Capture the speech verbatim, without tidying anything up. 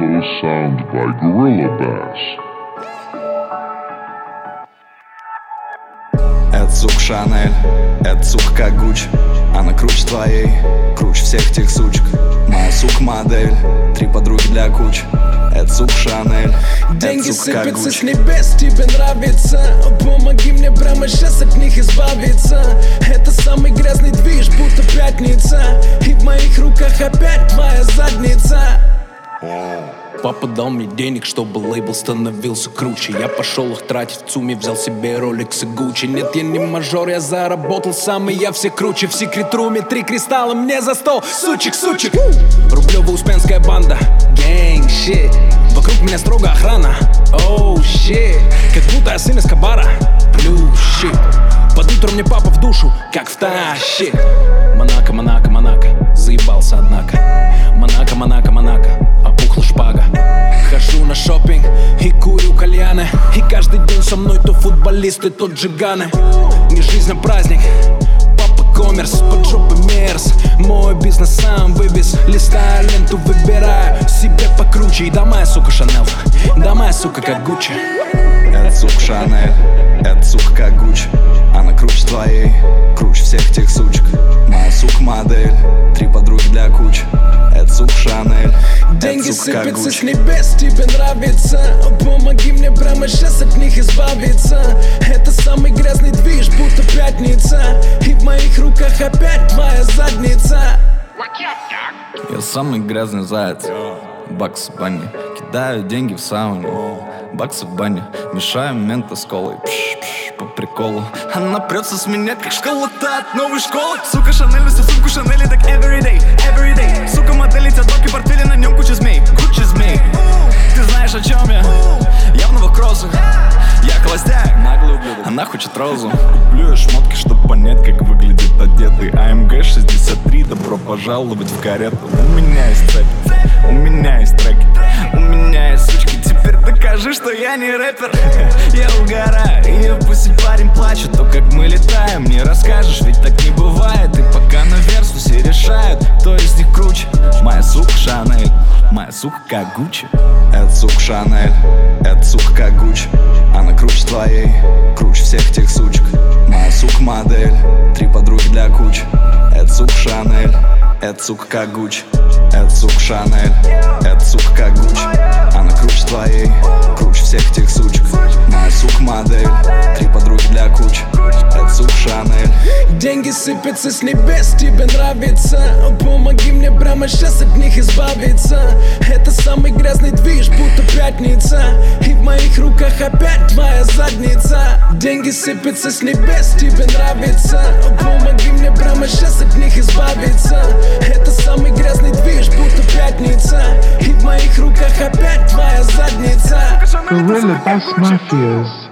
Mellow sound by Gorilla Bass. Это сука Шанель, это сука как Гуччи. Она круче твоей, круче всех тех сучек. Моя сука модель, три подруги для кучи. Это сука Шанель, деньги это сука как сыпятся Гуччи. с небес, тебе нравится. Помоги мне прямо сейчас от них избавиться. Это самый грязный движ, будто пятница. И в моих руках опять твоя задница. Папа дал мне денег, чтобы лейбл становился круче. Я пошел их тратить в ЦУМе, взял себе Rolex и Gucci. Нет, я не мажор, я заработал сам, и я все круче. В секрет-руме три кристалла мне за стол. Сучек, сучек. Рублево-Успенская банда, гэнг, щит. Вокруг меня строго охрана, оу, oh, щит. Как будто я сын Эскобара, плюс, щит. Под утро мне папа в душу, как втащит. Монако, Монако, Монако, заебался однако. Монако, Монако, Монако, опухла шпага. Хожу на шопинг и курю кальяны. И каждый день со мной то футболисты, то джиганы. Не жизнь, а праздник, папа коммерс, под жопой мерз. Мой бизнес сам вывез, листаю ленту, выбираю себе покруче. И да моя сука Шанель, да моя сука как Гуччи. Это сука Шанель, это сука как Гуччи. Она круче твоей, круче всех тех сучек. Моя сука модель, три подруги для кучи. Это сука Шанель, деньги это сука как сыпятся с Гуччи. небес, тебе нравится. Помоги мне прямо сейчас от них избавиться. Это самый грязный движ, будто пятница. И в моих руках опять твоя задница. Я самый грязный заяц, бакс в бане. Кидаю деньги в сауне, баксы в бане. Мешаю мента с колой, пш, пш, по приколу. Она прется с меня, как школа-то от новой школы. Сука Шанель, всю сумку Шанели, так everyday, everyday. Сука модель, эти доки, портфели, на нем куча змей, куча змей. Ты знаешь, о чем я? Я в новых кроссах, я холостяк, наглый ублюдок. Она хочет розу. Куплю я шмотки, чтоб понять, как выглядит одетый. а эм гэ шестьдесят три, добро пожаловать в карету. У меня есть цепь, у меня есть треки, у меня есть сучки. Теперь докажи, что я не рэпер. Я угораю, и пусть парень плачет. То, как мы летаем, не расскажешь, ведь так не бывает. И пока на версу все решают, кто из них круче. Моя сука Шанель, моя сука как Гуччи. Это сука Шанель, это сука как Гуччи. Она круче твоей, круче всех тех сучек. Моя сука модель, три подруги для кучи. Это сука Шанель, это сука как Гуччи. Это сука Шанель, это сука как Гуччи. Она круче твоей, круче всех тех сучек. Моя сука модель, три подруги для кучи. Это сука Шанель. Деньги сыпятся с небес, тебе нравится. Помоги мне прямо сейчас от них избавиться. Это самый грязный движ, будто пятница. И в моих руках опять твоя задница. Деньги сыпятся с небес, тебе нравится. Помоги мне прямо сейчас от них избавиться. Это самый грязный движ, будто пятница. И в моих руках опять твоя задница. Gorilla Bass Mafias.